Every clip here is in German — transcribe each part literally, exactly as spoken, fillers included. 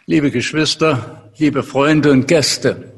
liebe Geschwister, liebe Freunde und Gäste.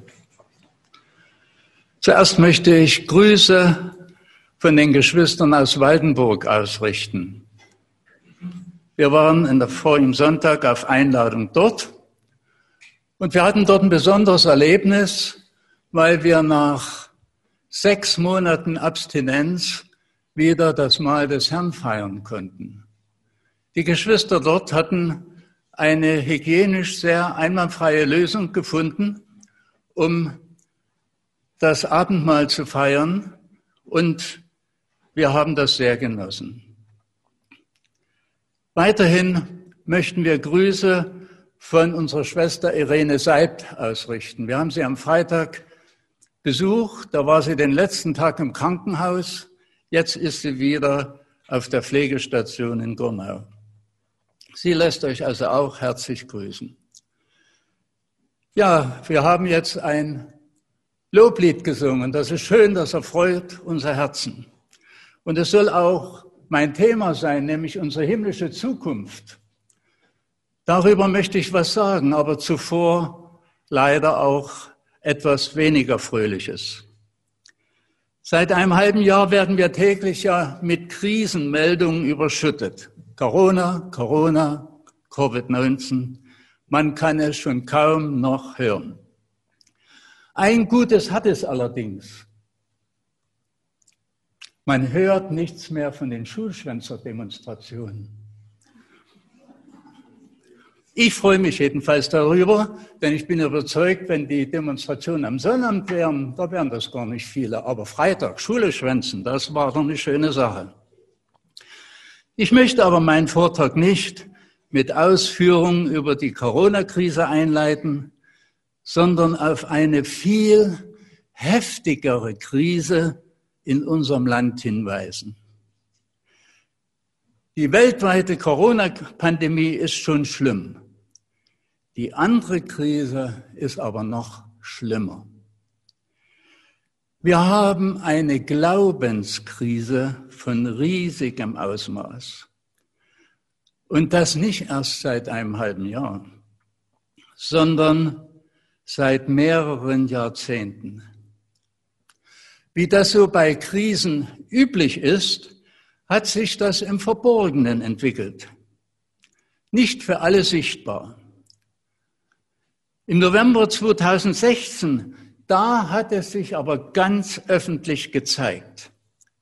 Zuerst möchte ich Grüße von den Geschwistern aus Waldenburg ausrichten. Wir waren in der vorigen Sonntag auf Einladung dort und wir hatten dort ein besonderes Erlebnis, weil wir nach sechs Monaten Abstinenz wieder das Mahl des Herrn feiern konnten. Die Geschwister dort hatten eine hygienisch sehr einwandfreie Lösung gefunden, um das Abendmahl zu feiern, und wir haben das sehr genossen. Weiterhin möchten wir Grüße von unserer Schwester Irene Seibt ausrichten. Wir haben sie am Freitag besucht, da war sie den letzten Tag im Krankenhaus, jetzt ist sie wieder auf der Pflegestation in Gurnau. Sie lässt euch also auch herzlich grüßen. Ja, wir haben jetzt ein Loblied gesungen. Das ist schön, das erfreut unser Herzen. Und es soll auch mein Thema sein, nämlich unsere himmlische Zukunft. Darüber möchte ich was sagen, aber zuvor leider auch etwas weniger Fröhliches. Seit einem halben Jahr werden wir täglich ja mit Krisenmeldungen überschüttet. Corona, Corona, Covid neunzehn, man kann es schon kaum noch hören. Ein Gutes hat es allerdings. Man hört nichts mehr von den Schulschwänzer-Demonstrationen. Ich freue mich jedenfalls darüber, denn ich bin überzeugt, wenn die Demonstrationen am Sonnabend wären, da wären das gar nicht viele. Aber Freitag, Schule schwänzen, das war doch eine schöne Sache. Ich möchte aber meinen Vortrag nicht mit Ausführungen über die Corona-Krise einleiten, sondern auf eine viel heftigere Krise in unserem Land hinweisen. Die weltweite Corona-Pandemie ist schon schlimm. Die andere Krise ist aber noch schlimmer. Wir haben eine Glaubenskrise von riesigem Ausmaß. Und das nicht erst seit einem halben Jahr, sondern seit mehreren Jahrzehnten. Wie das so bei Krisen üblich ist, hat sich das im Verborgenen entwickelt. Nicht für alle sichtbar. Im November zweitausendsechzehn, da hat es sich aber ganz öffentlich gezeigt.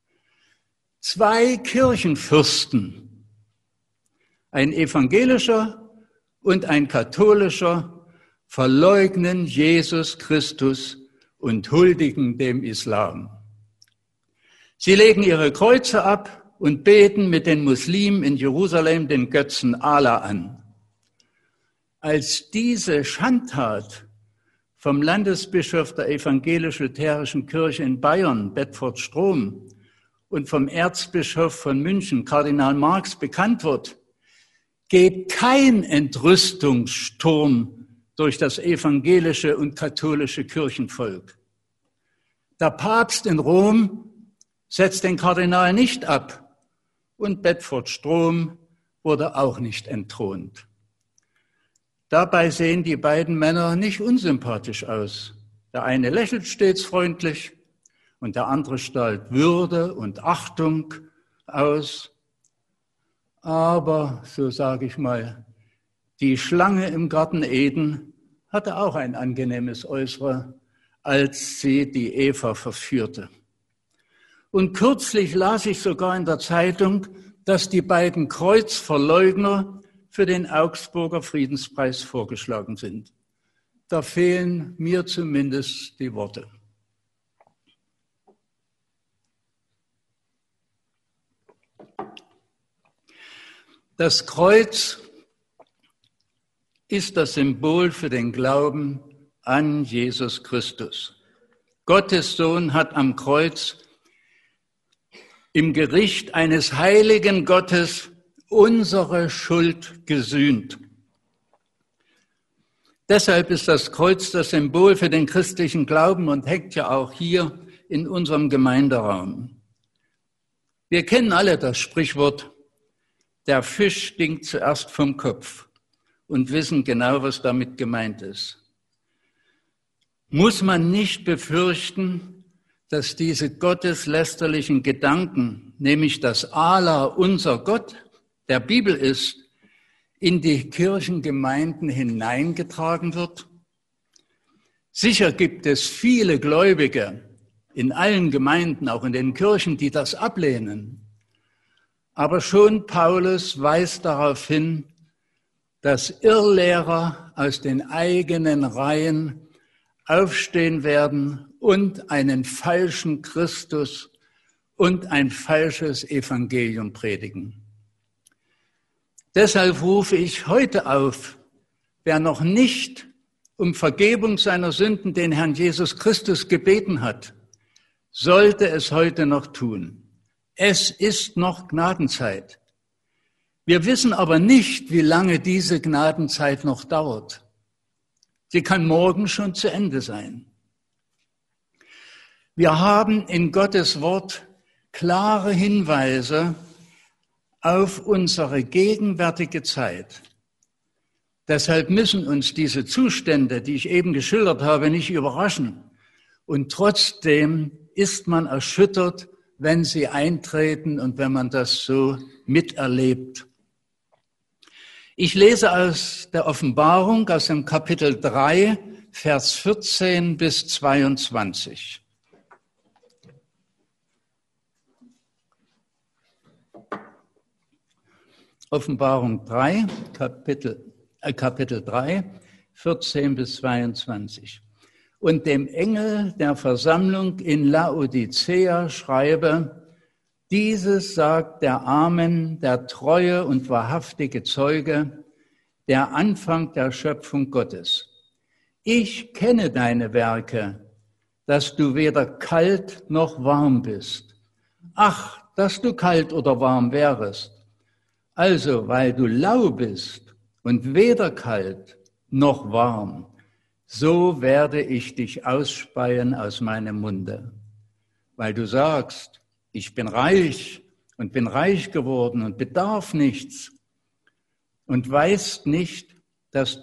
Zwei Kirchenfürsten, ein evangelischer und ein katholischer, verleugnen Jesus Christus und huldigen dem Islam. Sie legen ihre Kreuze ab und beten mit den Muslimen in Jerusalem den Götzen Allah an. Als diese Schandtat vom Landesbischof der evangelisch-lutherischen Kirche in Bayern, Bedford Strom, und vom Erzbischof von München, Kardinal Marx, bekannt wird, geht kein Entrüstungssturm durch das evangelische und katholische Kirchenvolk. Der Papst in Rom setzt den Kardinal nicht ab und Bedford Strom wurde auch nicht entthront. Dabei sehen die beiden Männer nicht unsympathisch aus. Der eine lächelt stets freundlich und der andere strahlt Würde und Achtung aus. Aber, so sage ich mal, die Schlange im Garten Eden hatte auch ein angenehmes Äußere, als sie die Eva verführte. Und kürzlich las ich sogar in der Zeitung, dass die beiden Kreuzverleugner für den Augsburger Friedenspreis vorgeschlagen sind. Da fehlen mir zumindest die Worte. Das Kreuz ist das Symbol für den Glauben an Jesus Christus. Gottes Sohn hat am Kreuz im Gericht eines heiligen Gottes unsere Schuld gesühnt. Deshalb ist das Kreuz das Symbol für den christlichen Glauben und hängt ja auch hier in unserem Gemeinderaum. Wir kennen alle das Sprichwort, der Fisch stinkt zuerst vom Kopf und wissen genau, was damit gemeint ist. Muss man nicht befürchten, dass diese gotteslästerlichen Gedanken, nämlich dass Allah unser Gott der Bibel ist, in die Kirchengemeinden hineingetragen wird? Sicher gibt es viele Gläubige in allen Gemeinden, auch in den Kirchen, die das ablehnen. Aber schon Paulus weist darauf hin, dass Irrlehrer aus den eigenen Reihen aufstehen werden und einen falschen Christus und ein falsches Evangelium predigen. Deshalb rufe ich heute auf, wer noch nicht um Vergebung seiner Sünden den Herrn Jesus Christus gebeten hat, sollte es heute noch tun. Es ist noch Gnadenzeit. Wir wissen aber nicht, wie lange diese Gnadenzeit noch dauert. Sie kann morgen schon zu Ende sein. Wir haben in Gottes Wort klare Hinweise auf unsere gegenwärtige Zeit. Deshalb müssen uns diese Zustände, die ich eben geschildert habe, nicht überraschen. Und trotzdem ist man erschüttert, wenn sie eintreten und wenn man das so miterlebt. Ich lese aus der Offenbarung, aus dem Kapitel drei, Vers vierzehn bis zweiundzwanzig. Offenbarung drei, Kapitel, äh, Kapitel drei, vierzehn bis zweiundzwanzig. Und dem Engel der Versammlung in Laodicea schreibe: Dieses sagt der Amen, der treue und wahrhaftige Zeuge, der Anfang der Schöpfung Gottes. Ich kenne deine Werke, dass du weder kalt noch warm bist. Ach, dass du kalt oder warm wärest. Also, weil du lau bist und weder kalt noch warm, so werde ich dich ausspeien aus meinem Munde. Weil du sagst, ich bin reich und bin reich geworden und bedarf nichts und weißt nicht, dass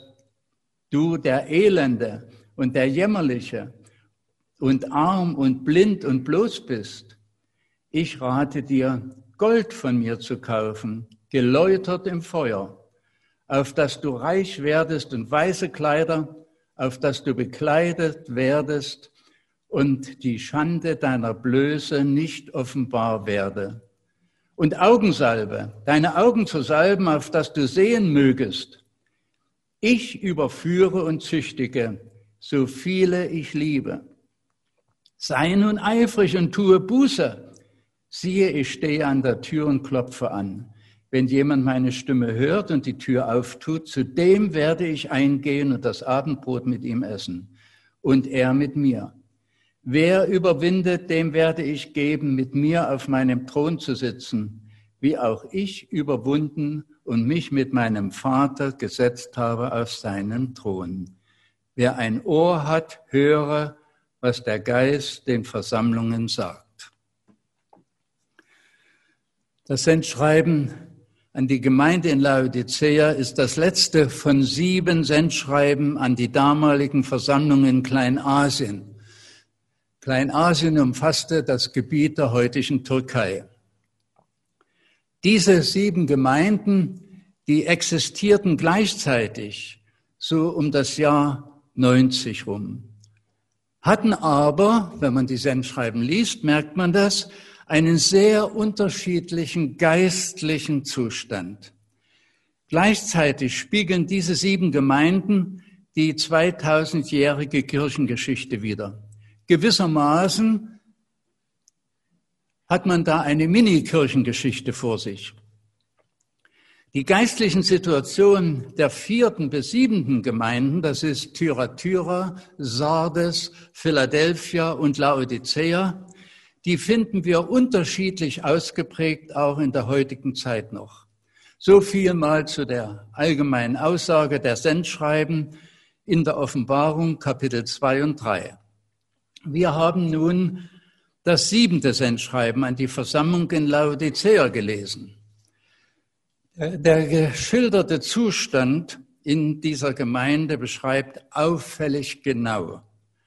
du der Elende und der Jämmerliche und arm und blind und bloß bist. Ich rate dir, Gold von mir zu kaufen, geläutert im Feuer, auf dass du reich werdest und weiße Kleider, auf dass du bekleidet werdest und die Schande deiner Blöße nicht offenbar werde. Und Augensalbe, deine Augen zu salben, auf dass du sehen mögest. Ich überführe und züchtige, so viele ich liebe. Sei nun eifrig und tue Buße. Siehe, ich stehe an der Tür und klopfe an. Wenn jemand meine Stimme hört und die Tür auftut, zu dem werde ich eingehen und das Abendbrot mit ihm essen und er mit mir. Wer überwindet, dem werde ich geben, mit mir auf meinem Thron zu sitzen, wie auch ich überwunden und mich mit meinem Vater gesetzt habe auf seinen Thron. Wer ein Ohr hat, höre, was der Geist den Versammlungen sagt. Das Sendschreiben an die Gemeinde in Laodicea ist das letzte von sieben Sendschreiben an die damaligen Versammlungen in Kleinasien. Kleinasien umfasste das Gebiet der heutigen Türkei. Diese sieben Gemeinden, die existierten gleichzeitig, so um das Jahr neunzig rum, hatten aber, wenn man die Sendschreiben liest, merkt man das, einen sehr unterschiedlichen geistlichen Zustand. Gleichzeitig spiegeln diese sieben Gemeinden die zweitausendjährige Kirchengeschichte wider. Gewissermaßen hat man da eine Mini-Kirchengeschichte vor sich. Die geistlichen Situationen der vierten bis siebenten Gemeinden, das ist Thyatira, Sardes, Philadelphia und Laodicea, die finden wir unterschiedlich ausgeprägt, auch in der heutigen Zeit noch. So viel mal zu der allgemeinen Aussage der Sendschreiben in der Offenbarung, Kapitel zwei und drei. Wir haben nun das siebente Sendschreiben an die Versammlung in Laodicea gelesen. Der geschilderte Zustand in dieser Gemeinde beschreibt auffällig genau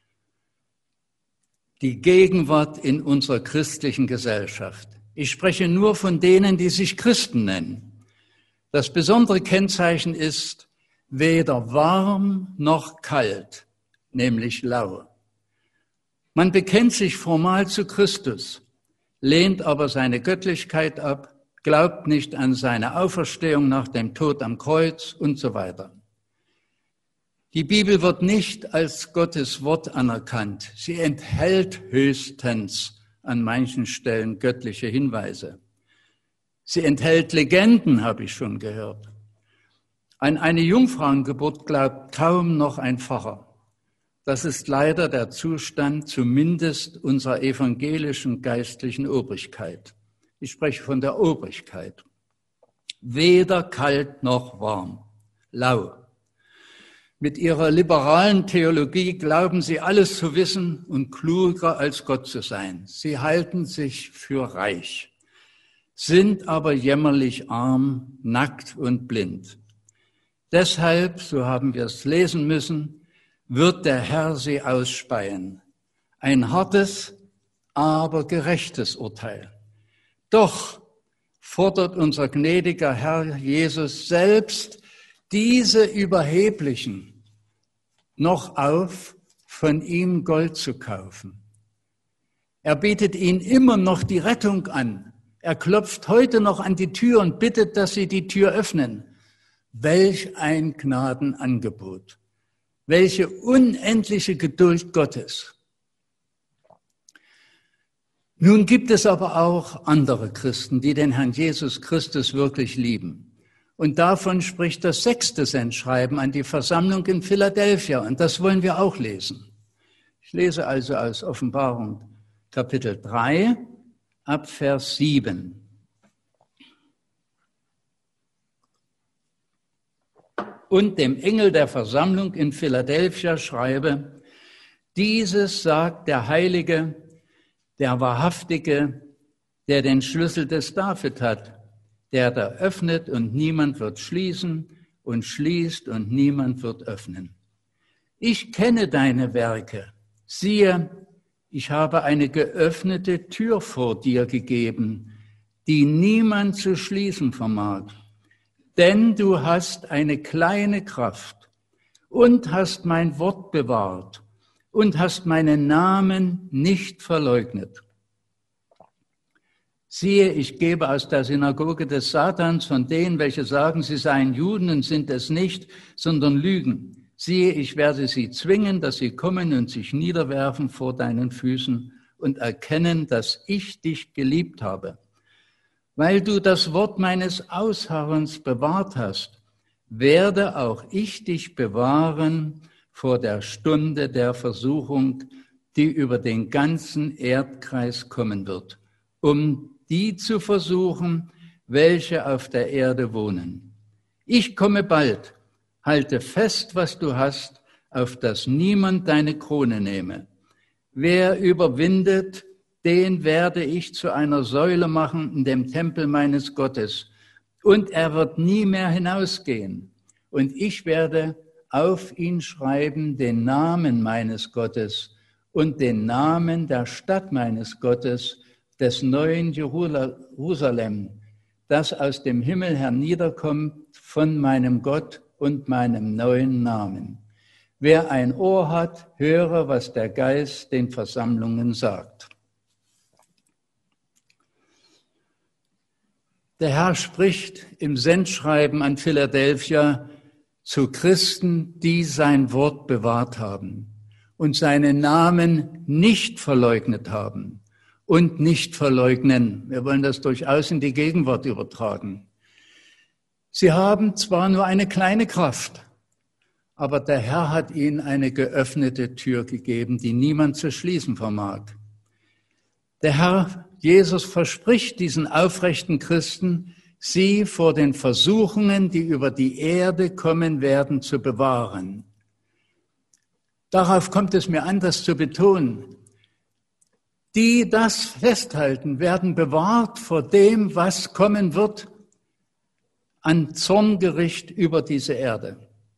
die Gegenwart in unserer christlichen Gesellschaft. Ich spreche nur von denen, die sich Christen nennen. Das besondere Kennzeichen ist weder warm noch kalt, nämlich lau. Man bekennt sich formal zu Christus, lehnt aber seine Göttlichkeit ab, glaubt nicht an seine Auferstehung nach dem Tod am Kreuz und so weiter. Die Bibel wird nicht als Gottes Wort anerkannt. Sie enthält höchstens an manchen Stellen göttliche Hinweise. Sie enthält Legenden, habe ich schon gehört. An eine Jungfrauengeburt glaubt kaum noch ein Pfarrer. Das ist leider der Zustand zumindest unserer evangelischen geistlichen Obrigkeit. Ich spreche von der Obrigkeit. Weder kalt noch warm, lau. Mit ihrer liberalen Theologie glauben sie alles zu wissen und kluger als Gott zu sein. Sie halten sich für reich, sind aber jämmerlich arm, nackt und blind. Deshalb, so haben wir es lesen müssen, wird der Herr sie ausspeien. Ein hartes, aber gerechtes Urteil. Doch fordert unser gnädiger Herr Jesus selbst diese Überheblichen noch auf, von ihm Gold zu kaufen. Er bietet ihnen immer noch die Rettung an. Er klopft heute noch an die Tür und bittet, dass sie die Tür öffnen. Welch ein Gnadenangebot. Welche unendliche Geduld Gottes. Nun gibt es aber auch andere Christen, die den Herrn Jesus Christus wirklich lieben. Und davon spricht das sechste Sendschreiben an die Versammlung in Philadelphia. Und das wollen wir auch lesen. Ich lese also aus Offenbarung Kapitel drei ab Vers sieben. Und dem Engel der Versammlung in Philadelphia schreibe, dieses sagt der Heilige, der Wahrhaftige, der den Schlüssel des David hat, der da öffnet und niemand wird schließen und schließt und niemand wird öffnen. Ich kenne deine Werke. Siehe, ich habe eine geöffnete Tür vor dir gegeben, die niemand zu schließen vermag. Denn du hast eine kleine Kraft und hast mein Wort bewahrt und hast meinen Namen nicht verleugnet. Siehe, ich gebe aus der Synagoge des Satans von denen, welche sagen, sie seien Juden und sind es nicht, sondern lügen. Siehe, ich werde sie zwingen, dass sie kommen und sich niederwerfen vor deinen Füßen und erkennen, dass ich dich geliebt habe. Weil du das Wort meines Ausharrens bewahrt hast, werde auch ich dich bewahren vor der Stunde der Versuchung, die über den ganzen Erdkreis kommen wird, um die zu versuchen, welche auf der Erde wohnen. Ich komme bald, halte fest, was du hast, auf dass niemand deine Krone nehme. Wer überwindet, den werde ich zu einer Säule machen in dem Tempel meines Gottes, und er wird nie mehr hinausgehen. Und ich werde auf ihn schreiben den Namen meines Gottes und den Namen der Stadt meines Gottes, des neuen Jerusalem, das aus dem Himmel herniederkommt von meinem Gott und meinem neuen Namen. Wer ein Ohr hat, höre, was der Geist den Versammlungen sagt. Der Herr spricht im Sendschreiben an Philadelphia zu Christen, die sein Wort bewahrt haben und seinen Namen nicht verleugnet haben. Und nicht verleugnen. Wir wollen das durchaus in die Gegenwart übertragen. Sie haben zwar nur eine kleine Kraft, aber der Herr hat ihnen eine geöffnete Tür gegeben, die niemand zu schließen vermag. Der Herr Jesus verspricht diesen aufrechten Christen, sie vor den Versuchungen, die über die Erde kommen werden, zu bewahren. Darauf kommt es mir an, das zu betonen. Die das festhalten, werden bewahrt vor dem, was kommen wird an Zorngericht über diese Erde.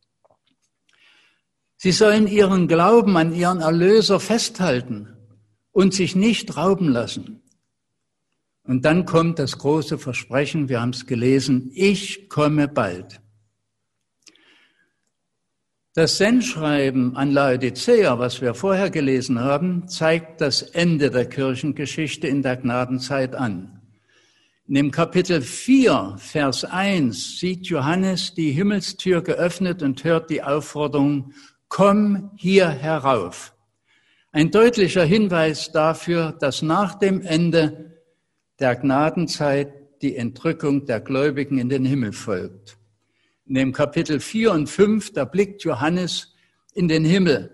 Sie sollen ihren Glauben an ihren Erlöser festhalten und sich nicht rauben lassen. Und dann kommt das große Versprechen, wir haben es gelesen, ich komme bald. Das Sendschreiben an Laodicea, was wir vorher gelesen haben, zeigt das Ende der Kirchengeschichte in der Gnadenzeit an. In dem Kapitel vier, Vers eins sieht Johannes die Himmelstür geöffnet und hört die Aufforderung, komm hier herauf. Ein deutlicher Hinweis dafür, dass nach dem Ende der Gnadenzeit die Entrückung der Gläubigen in den Himmel folgt. In dem Kapitel vier und fünf, da blickt Johannes in den Himmel.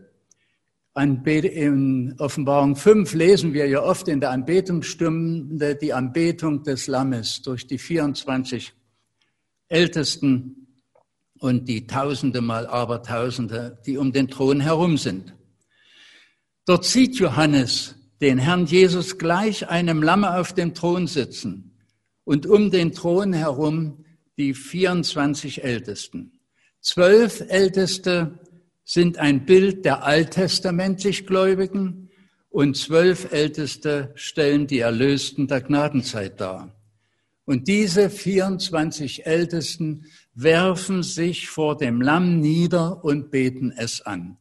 In Offenbarung fünf lesen wir ja oft in der Anbetungsstunde die Anbetung des Lammes durch die vierundzwanzig Ältesten und die Tausende mal Abertausende, die um den Thron herum sind. Dort sieht Johannes den Herrn Jesus gleich einem Lamme auf dem Thron sitzen und um den Thron herum die vierundzwanzig Ältesten. Zwölf Älteste sind ein Bild der alttestamentlich Gläubigen und zwölf Älteste stellen die Erlösten der Gnadenzeit dar. Und diese vierundzwanzig Ältesten werfen sich vor dem Lamm nieder und beten es an.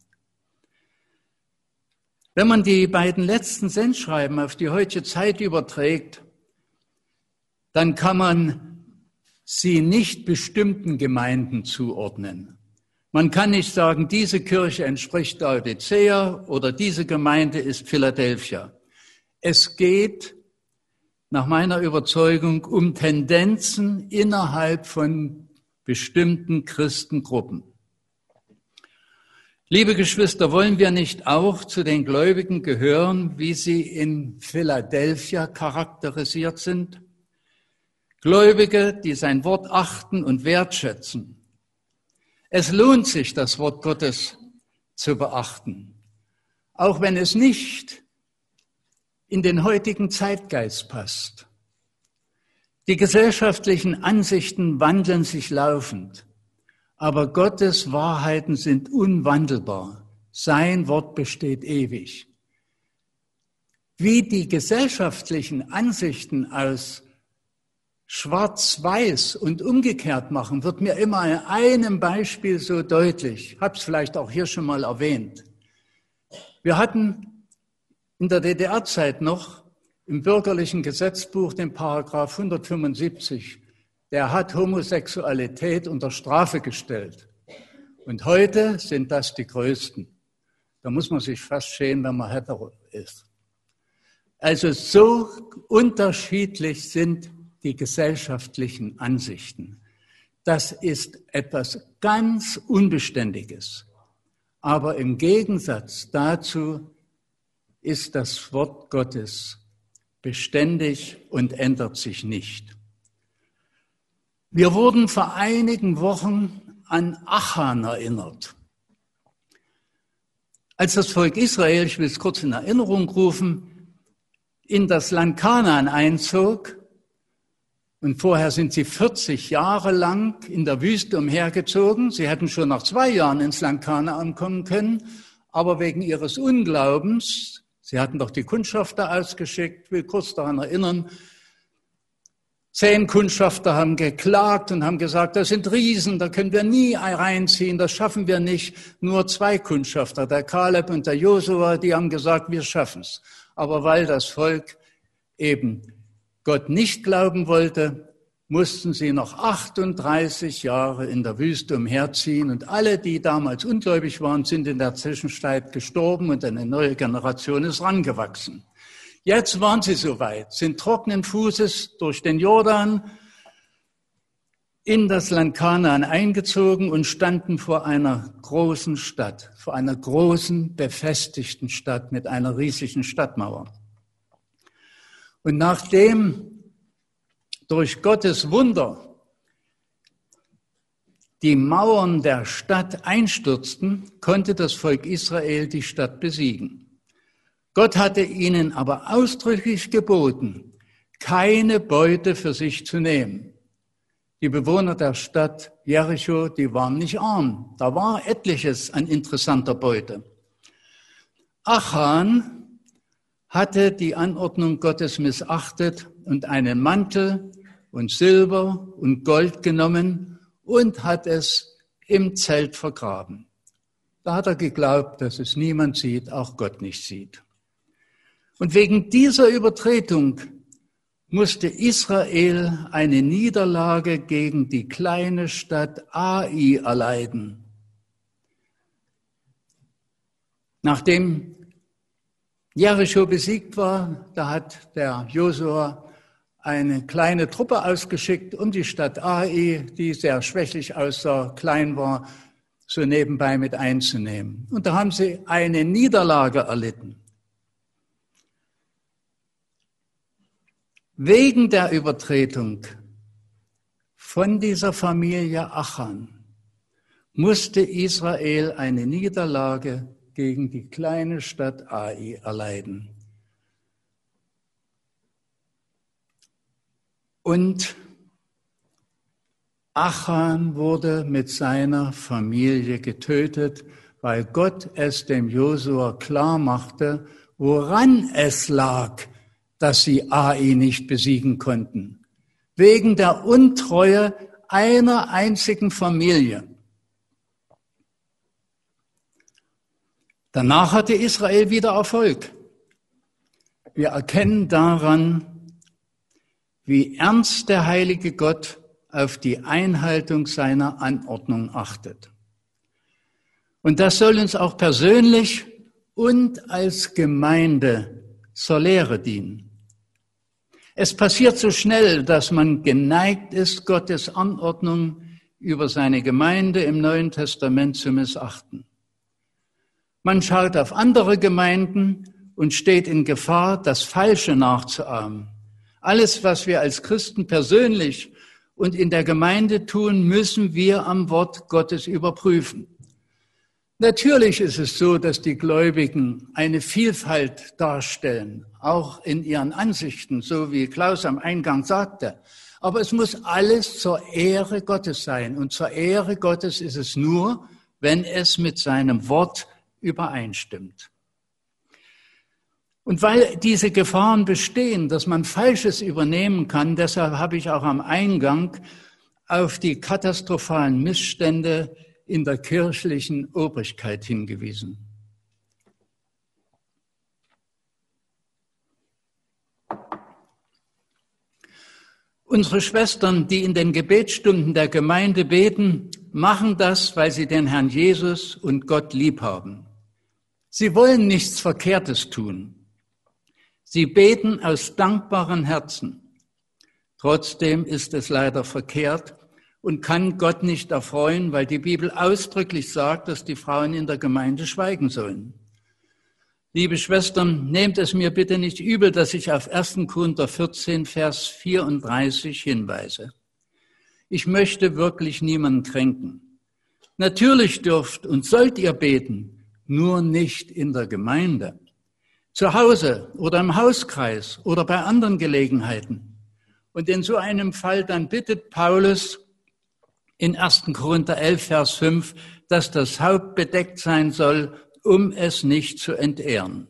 Wenn man die beiden letzten Sendschreiben auf die heutige Zeit überträgt, dann kann man sie nicht bestimmten Gemeinden zuordnen. Man kann nicht sagen, diese Kirche entspricht Laodicea oder diese Gemeinde ist Philadelphia. Es geht nach meiner Überzeugung um Tendenzen innerhalb von bestimmten Christengruppen. Liebe Geschwister, wollen wir nicht auch zu den Gläubigen gehören, wie sie in Philadelphia charakterisiert sind? Gläubige, die sein Wort achten und wertschätzen. Es lohnt sich, das Wort Gottes zu beachten, auch wenn es nicht in den heutigen Zeitgeist passt. Die gesellschaftlichen Ansichten wandeln sich laufend, aber Gottes Wahrheiten sind unwandelbar. Sein Wort besteht ewig. Wie die gesellschaftlichen Ansichten aus Schwarz-Weiß und umgekehrt machen, wird mir immer in einem Beispiel so deutlich. Ich habe es vielleicht auch hier schon mal erwähnt. Wir hatten in der D D R-Zeit noch im bürgerlichen Gesetzbuch den Paragraph hundertfünfundsiebzig. Der hat Homosexualität unter Strafe gestellt. Und heute sind das die Größten. Da muss man sich fast schämen, wenn man hetero ist. Also so unterschiedlich sind die gesellschaftlichen Ansichten. Das ist etwas ganz Unbeständiges. Aber im Gegensatz dazu ist das Wort Gottes beständig und ändert sich nicht. Wir wurden vor einigen Wochen an Achan erinnert. Als das Volk Israel, ich will es kurz in Erinnerung rufen, in das Land Kanaan einzog, und vorher sind sie vierzig Jahre lang in der Wüste umhergezogen. Sie hätten schon nach zwei Jahren ins Land Kanaan kommen können, aber wegen ihres Unglaubens, sie hatten doch die Kundschafter ausgeschickt, ich will kurz daran erinnern, zehn Kundschafter haben geklagt und haben gesagt, das sind Riesen, da können wir nie reinziehen, das schaffen wir nicht. Nur zwei Kundschafter, der Kaleb und der Josua, die haben gesagt, wir schaffen es. Aber weil das Volk eben Gott nicht glauben wollte, mussten sie noch achtunddreißig Jahre in der Wüste umherziehen und alle, die damals ungläubig waren, sind in der Zwischenzeit gestorben und eine neue Generation ist rangewachsen. Jetzt waren sie soweit, sind trockenen Fußes durch den Jordan in das Land Kanaan eingezogen und standen vor einer großen Stadt, vor einer großen, befestigten Stadt mit einer riesigen Stadtmauer. Und nachdem durch Gottes Wunder die Mauern der Stadt einstürzten, konnte das Volk Israel die Stadt besiegen. Gott hatte ihnen aber ausdrücklich geboten, keine Beute für sich zu nehmen. Die Bewohner der Stadt Jericho, die waren nicht arm. Da war etliches an interessanter Beute. Achan hatte die Anordnung Gottes missachtet und einen Mantel und Silber und Gold genommen und hat es im Zelt vergraben. Da hat er geglaubt, dass es niemand sieht, auch Gott nicht sieht. Und wegen dieser Übertretung musste Israel eine Niederlage gegen die kleine Stadt Ai erleiden. Nachdem Jericho besiegt war, da hat der Josua eine kleine Truppe ausgeschickt, um die Stadt Ai, die sehr schwächlich aussah, klein war, so nebenbei mit einzunehmen. Und da haben sie eine Niederlage erlitten. Wegen der Übertretung von dieser Familie Achan musste Israel eine Niederlage gegen die kleine Stadt Ai erleiden. Und Achan wurde mit seiner Familie getötet, weil Gott es dem Josua klar machte, woran es lag, dass sie Ai nicht besiegen konnten. Wegen der Untreue einer einzigen Familie. Danach hatte Israel wieder Erfolg. Wir erkennen daran, wie ernst der heilige Gott auf die Einhaltung seiner Anordnung achtet. Und das soll uns auch persönlich und als Gemeinde zur Lehre dienen. Es passiert so schnell, dass man geneigt ist, Gottes Anordnung über seine Gemeinde im Neuen Testament zu missachten. Man schaut auf andere Gemeinden und steht in Gefahr, das Falsche nachzuahmen. Alles, was wir als Christen persönlich und in der Gemeinde tun, müssen wir am Wort Gottes überprüfen. Natürlich ist es so, dass die Gläubigen eine Vielfalt darstellen, auch in ihren Ansichten, so wie Klaus am Eingang sagte. Aber es muss alles zur Ehre Gottes sein. Und zur Ehre Gottes ist es nur, wenn es mit seinem Wort übereinstimmt. Und weil diese Gefahren bestehen, dass man Falsches übernehmen kann, deshalb habe ich auch am Eingang auf die katastrophalen Missstände in der kirchlichen Obrigkeit hingewiesen. Unsere Schwestern, die in den Gebetsstunden der Gemeinde beten, machen das, weil sie den Herrn Jesus und Gott lieb haben. Sie wollen nichts Verkehrtes tun. Sie beten aus dankbaren Herzen. Trotzdem ist es leider verkehrt und kann Gott nicht erfreuen, weil die Bibel ausdrücklich sagt, dass die Frauen in der Gemeinde schweigen sollen. Liebe Schwestern, nehmt es mir bitte nicht übel, dass ich auf ersten Korinther vierzehn, Vers vierunddreißig hinweise. Ich möchte wirklich niemanden kränken. Natürlich dürft und sollt ihr beten, nur nicht in der Gemeinde. Zu Hause oder im Hauskreis oder bei anderen Gelegenheiten. Und in so einem Fall dann bittet Paulus in ersten Korinther elf, Vers fünf, dass das Haupt bedeckt sein soll, um es nicht zu entehren.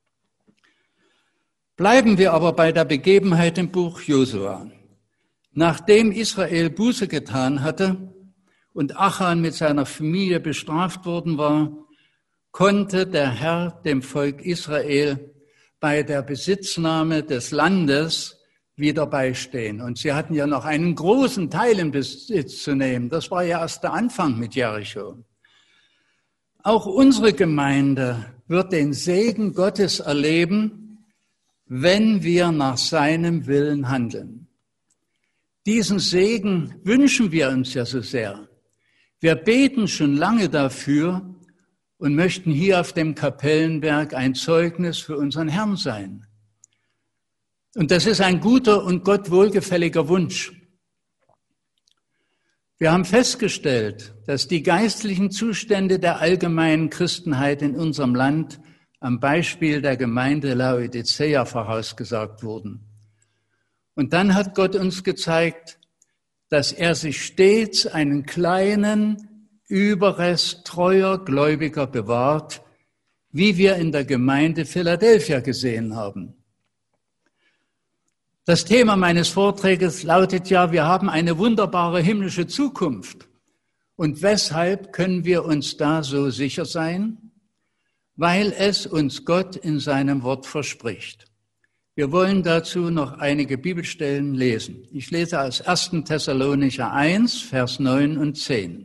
Bleiben wir aber bei der Begebenheit im Buch Josua. Nachdem Israel Buße getan hatte und Achan mit seiner Familie bestraft worden war, konnte der Herr dem Volk Israel bei der Besitznahme des Landes wieder beistehen. Und sie hatten ja noch einen großen Teil in Besitz zu nehmen. Das war ja erst der Anfang mit Jericho. Auch unsere Gemeinde wird den Segen Gottes erleben, wenn wir nach seinem Willen handeln. Diesen Segen wünschen wir uns ja so sehr. Wir beten schon lange dafür und möchten hier auf dem Kapellenberg ein Zeugnis für unseren Herrn sein. Und das ist ein guter und Gott wohlgefälliger Wunsch. Wir haben festgestellt, dass die geistlichen Zustände der allgemeinen Christenheit in unserem Land am Beispiel der Gemeinde Laodicea vorausgesagt wurden. Und dann hat Gott uns gezeigt, dass er sich stets einen kleinen Überrest treuer Gläubiger bewahrt, wie wir in der Gemeinde Philadelphia gesehen haben. Das Thema meines Vortrages lautet ja, wir haben eine wunderbare himmlische Zukunft. Und weshalb können wir uns da so sicher sein? Weil es uns Gott in seinem Wort verspricht. Wir wollen dazu noch einige Bibelstellen lesen. Ich lese aus erster Thessalonicher eins, Vers neun und zehn.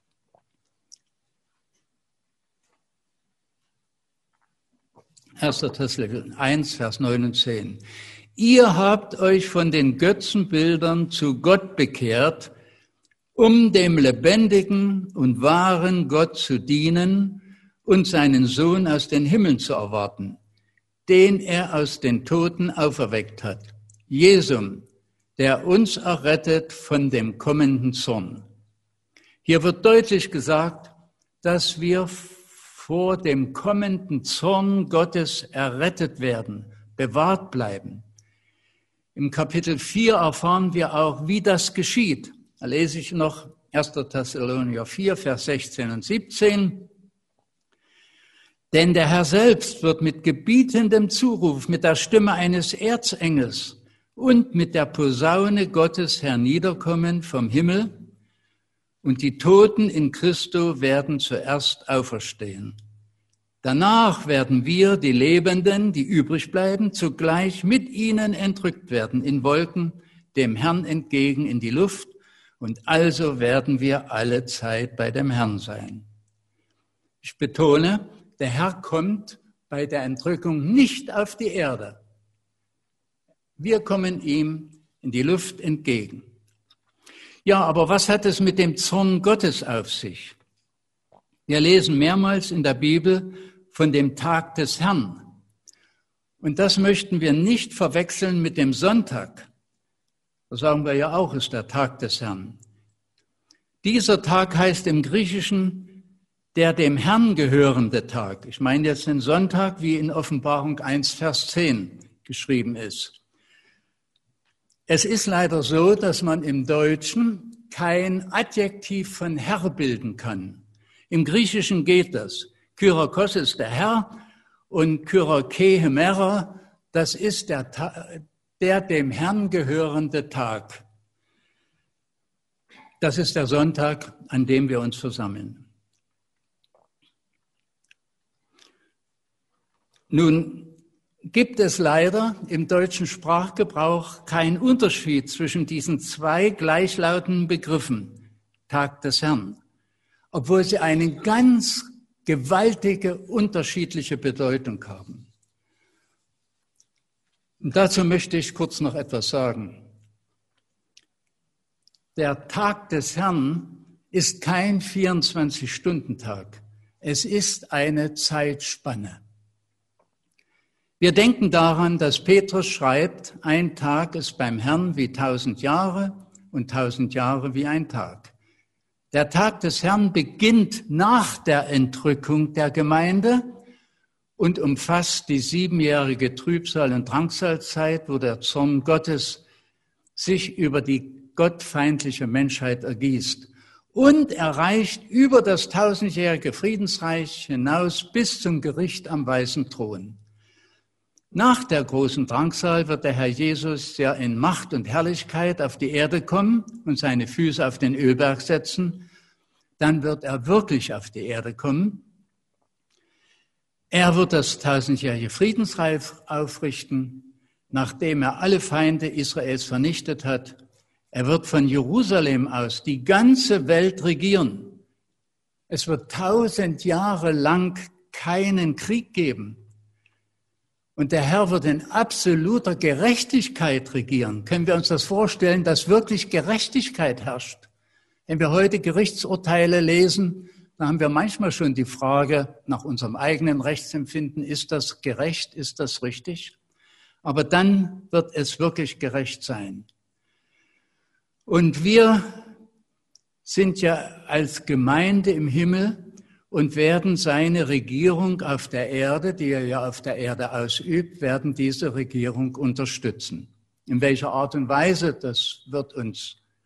erster Thessalonicher eins, Vers neun und zehn. Ihr habt euch von den Götzenbildern zu Gott bekehrt, um dem lebendigen und wahren Gott zu dienen und seinen Sohn aus den Himmeln zu erwarten, den er aus den Toten auferweckt hat, Jesum, der uns errettet von dem kommenden Zorn. Hier wird deutlich gesagt, dass wir vor dem kommenden Zorn Gottes errettet werden, bewahrt bleiben. Im Kapitel vier erfahren wir auch, wie das geschieht. Da lese ich noch erster Thessalonicher vier, Vers sechzehn und siebzehn. Denn der Herr selbst wird mit gebietendem Zuruf, mit der Stimme eines Erzengels und mit der Posaune Gottes herniederkommen vom Himmel, und die Toten in Christo werden zuerst auferstehen. Danach werden wir, die Lebenden, die übrig bleiben, zugleich mit ihnen entrückt werden in Wolken, dem Herrn entgegen in die Luft, und also werden wir alle Zeit bei dem Herrn sein. Ich betone, der Herr kommt bei der Entrückung nicht auf die Erde. Wir kommen ihm in die Luft entgegen. Ja, aber was hat es mit dem Zorn Gottes auf sich? Wir lesen mehrmals in der Bibel von dem Tag des Herrn. Und das möchten wir nicht verwechseln mit dem Sonntag. Das sagen wir ja auch, ist der Tag des Herrn. Dieser Tag heißt im Griechischen der dem Herrn gehörende Tag. Ich meine jetzt den Sonntag, wie in Offenbarung eins, Vers zehn geschrieben ist. Es ist leider so, dass man im Deutschen kein Adjektiv von Herr bilden kann. Im Griechischen geht das. Kyriakos ist der Herr und Kyriake Hemera, das ist der, der dem Herrn gehörende Tag. Das ist der Sonntag, an dem wir uns versammeln. Nun gibt es leider im deutschen Sprachgebrauch keinen Unterschied zwischen diesen zwei gleichlautenden Begriffen, Tag des Herrn, obwohl sie eine ganz gewaltige, unterschiedliche Bedeutung haben. Und dazu möchte ich kurz noch etwas sagen. Der Tag des Herrn ist kein vierundzwanzig-Stunden-Tag. Es ist eine Zeitspanne. Wir denken daran, dass Petrus schreibt, ein Tag ist beim Herrn wie tausend Jahre und tausend Jahre wie ein Tag. Der Tag des Herrn beginnt nach der Entrückung der Gemeinde und umfasst die siebenjährige Trübsal- und Drangsalzeit, wo der Zorn Gottes sich über die gottfeindliche Menschheit ergießt und erreicht über das tausendjährige Friedensreich hinaus bis zum Gericht am weißen Thron. Nach der großen Drangsal wird der Herr Jesus ja in Macht und Herrlichkeit auf die Erde kommen und seine Füße auf den Ölberg setzen. Dann wird er wirklich auf die Erde kommen. Er wird das tausendjährige Friedensreich aufrichten, nachdem er alle Feinde Israels vernichtet hat. Er wird von Jerusalem aus die ganze Welt regieren. Es wird tausend Jahre lang keinen Krieg geben. Und der Herr wird in absoluter Gerechtigkeit regieren. Können wir uns das vorstellen, dass wirklich Gerechtigkeit herrscht? Wenn wir heute Gerichtsurteile lesen, dann haben wir manchmal schon die Frage nach unserem eigenen Rechtsempfinden, ist das gerecht, ist das richtig? Aber dann wird es wirklich gerecht sein. Und wir sind ja als Gemeinde im Himmel und werden seine Regierung auf der Erde, die er ja auf der Erde ausübt, werden diese Regierung unterstützen. In welcher Art und Weise, das wird uns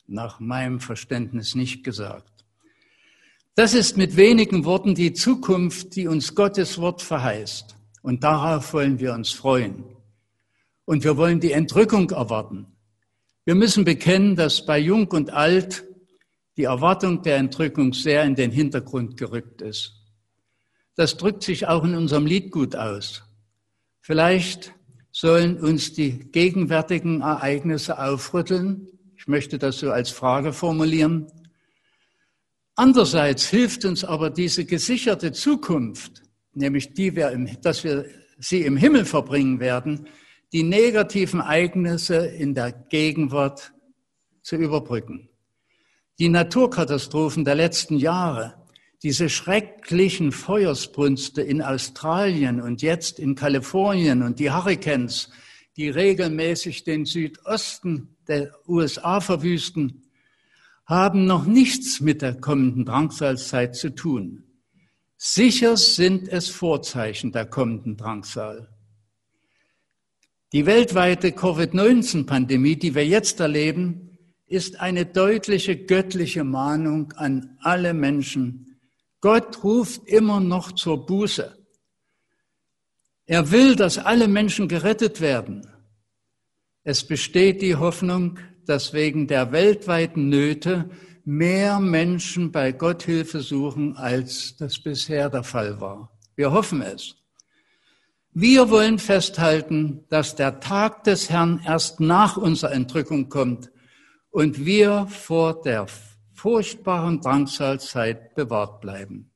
nach meinem Verständnis nicht gesagt. Das ist mit wenigen Worten die Zukunft, die uns Gottes Wort verheißt. Und darauf wollen wir uns freuen. Und wir wollen die Entrückung erwarten. Wir müssen bekennen, dass bei Jung und Alt die Erwartung der Entrückung sehr in den Hintergrund gerückt ist. Das drückt sich auch in unserem Lied gut aus. Vielleicht sollen uns die gegenwärtigen Ereignisse aufrütteln. Ich möchte das so als Frage formulieren. Andererseits hilft uns aber diese gesicherte Zukunft, nämlich die wir im, dass wir sie im Himmel verbringen werden, die negativen Ereignisse in der Gegenwart zu überbrücken. Die Naturkatastrophen der letzten Jahre, diese schrecklichen Feuersbrünste in Australien und jetzt in Kalifornien und die Hurrikans, die regelmäßig den Südosten der U S A verwüsten, haben noch nichts mit der kommenden Drangsalzeit zu tun. Sicher sind es Vorzeichen der kommenden Drangsal. Die weltweite Covid neunzehn Pandemie, die wir jetzt erleben, ist eine deutliche göttliche Mahnung an alle Menschen. Gott ruft immer noch zur Buße. Er will, dass alle Menschen gerettet werden. Es besteht die Hoffnung, dass wegen der weltweiten Nöte mehr Menschen bei Gott Hilfe suchen, als das bisher der Fall war. Wir hoffen es. Wir wollen festhalten, dass der Tag des Herrn erst nach unserer Entrückung kommt und wir vor der furchtbaren Drangsalzeit bewahrt bleiben.